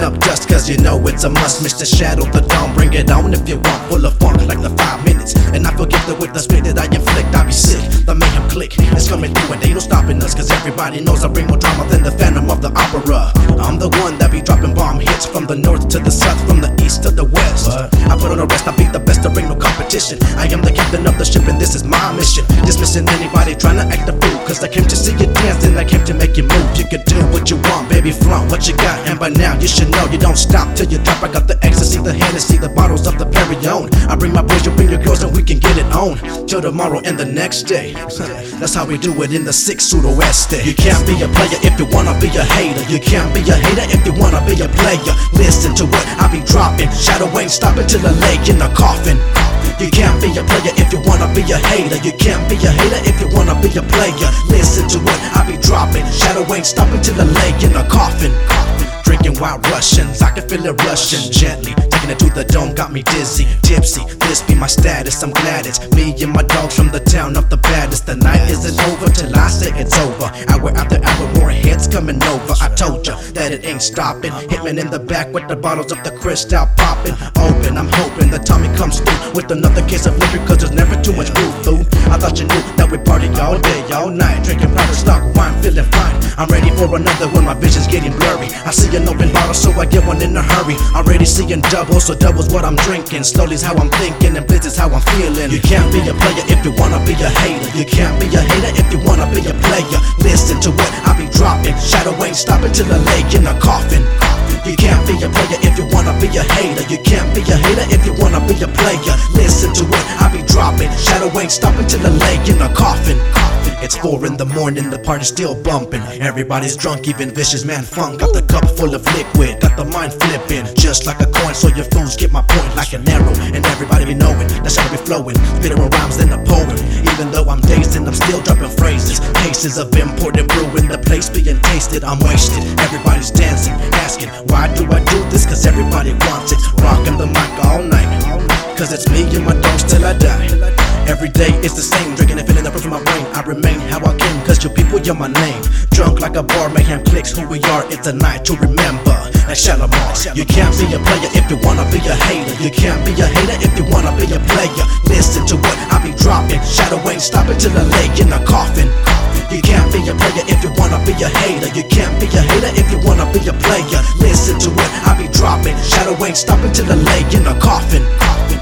up dust, cause you know it's a must. Mr. Shadow the Dawn, bring it on if you want. Full of funk like the 5 minutes, and I forget that with the spit that I inflict, I be sick. The mayhem click, it's coming through and they no stopping us, cause everybody knows I bring more drama than the Phantom of the Opera. I'm the one that be dropping bomb hits from the north to the south, from the east to the west. I put on the rest, I be the best, there ain't no competition. I am the captain of the ship and this is my mission. Dismissing anybody trying to act a fool, cause I came to see you dance and I came to make you move. You can do what you want, baby, flaunt what you got, and by now you should know you don't stop till you drop. I got the ecstasy, the Hennessy, the bottles of the Perrier. I bring my boys, you bring your girls, and we can get it on till tomorrow and the next day. That's how we do it in the 6 Sudoeste. You can't be a player if you wanna be a hater. You can't be a hater if you wanna be a player. Listen to what I be dropping. Shadow ain't stopping till I lay in the coffin. You can't be a player if you wanna be a hater. You can't be a hater if you wanna be a player. Listen to what I be dropping. Shadow ain't stopping till I lay in the coffin. Drinking White Russians, I can feel it rushing gently. Taking it to the dome, got me dizzy, tipsy. This be my status, I'm glad it's me and my dogs from the town of the baddest. The night isn't over till I say it's over. Hour after hour, more heads coming over. I told ya that it ain't stopping. Hitman in the back with the bottles of the crystal popping. Open, I'm hoping the Tommy comes through with another case of liquor, cause there's never too much food. I thought you knew that we party all day, all night, drinking private stock wine, feeling fine. I'm ready for another one, my vision's getting blurry. I see an open bottle, so I get one in a hurry. Already seeing double, so double's what I'm drinking. Slowly's how I'm thinking, and bliss is how I'm feeling. You can't be a player if you wanna be a hater. You can't be a hater if you wanna be a player. Listen to what I be dropping. Shadow ain't stopping till I lay in a coffin. You can't be a player if you wanna be a hater. You can't be a hater if you wanna be a player. Listen to what I be dropping. Shadow ain't stopping till I lay in a coffin. It's 4 in the morning, the party's still bumping. Everybody's drunk, even Vicious Man Funk. Got the cup full of liquid, got the mind flipping. Just like a coin, so your fools get my point like an arrow. And everybody be knowing, that shall be flowing. Spitting more rhymes than a poem. Even though I'm dazed and I'm still dropping phrases. Cases of imported brew in the place being tasted. I'm wasted, everybody's dancing, asking, why do I do this? Cause everybody wants it. Rocking the mic all night, cause it's me and my dogs till I die. Every day it's the same, drinking and feeling the proof in my brain. I remain how I came, cause you people, you're my name. Drunk like a bar, mayhem clicks who we are. It's a night to remember, like Shalimar. You can't be a player if you wanna be a hater. You can't be a hater if you wanna be a player. Listen to what I be dropping. Shadow ain't stopping till I lay in a coffin. You can't be a player if you wanna be a hater. You can't be a hater if you wanna be a player. Listen to what I be dropping. Shadow ain't stopping till I lay in a coffin.